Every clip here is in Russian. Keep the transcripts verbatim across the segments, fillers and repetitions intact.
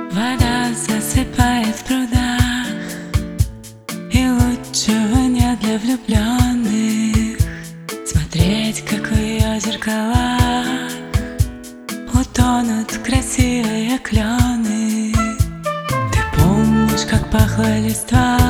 Вода засыпает в прудах, и лучшего нет для влюбленных. Смотреть, как в ее зеркалах утонут красивые клены. Ты помнишь, как пахла листва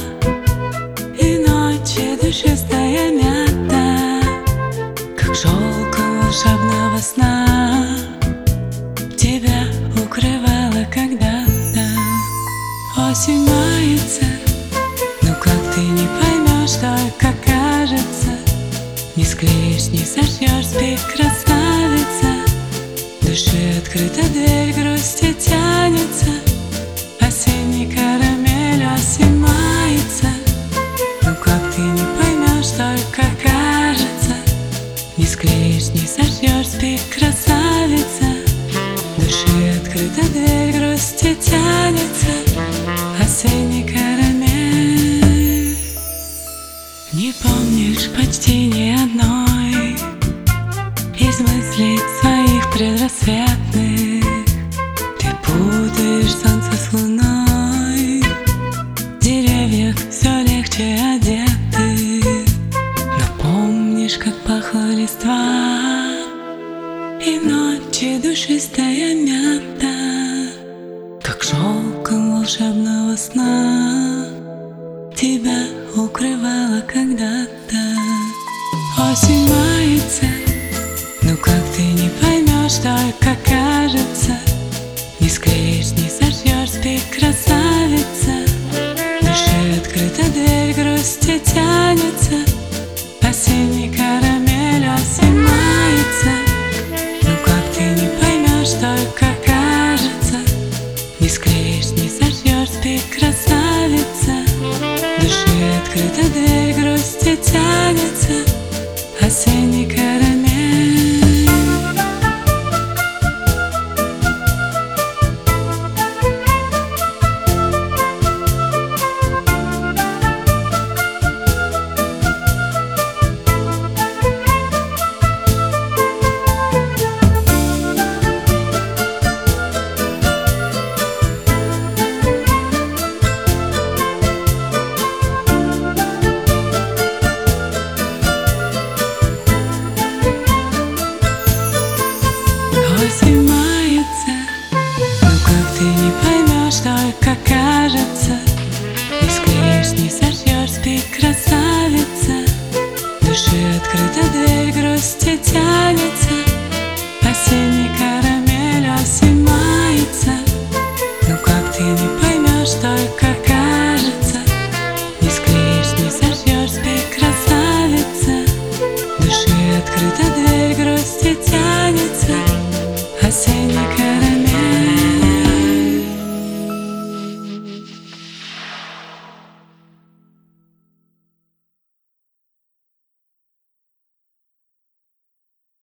и ночи душистая мята, как шелк волшебного сна тебя укрывала когда-то. Осень мается, ну как ты не поймешь, только кажется. Не склеишь, не сошьешь, спи, красавица. Души открыта дверь, грусти тянется. Осенний карамель, осень мается. Ну как ты не поймешь, только кажется. Не склеишь, не сошьешь, спи, красавица. Души открыта дверь, грусти тянется. Осенний карамель. Не помнишь почти ни одной из мыслей своих предрассветных. Ты путаешь солнце с луной, в деревьях все легче одеты. Но помнишь, как пахла листва и ночи душистая мята, как шелком волшебного сна тебя укрывала когда-то. Осень мается, ну как ты не поймешь, только кажется. Не склеишь, не сошьешь, спи, красавица. Души открыта дверь, грусти тянется. Осенний карамель, осень мается. Ну как ты не поймешь, только кажется. Не склеишь, не сошьешь, спи, красавица. Души открыта дверь, грусти тянется. Осенний карамель. Осень мается, ну как ты не поймешь, только кажется. Не склеишь, не сошьешь, спи, красавица. Души открыта дверь, грусти тянется. Осенний карамель, осень мается.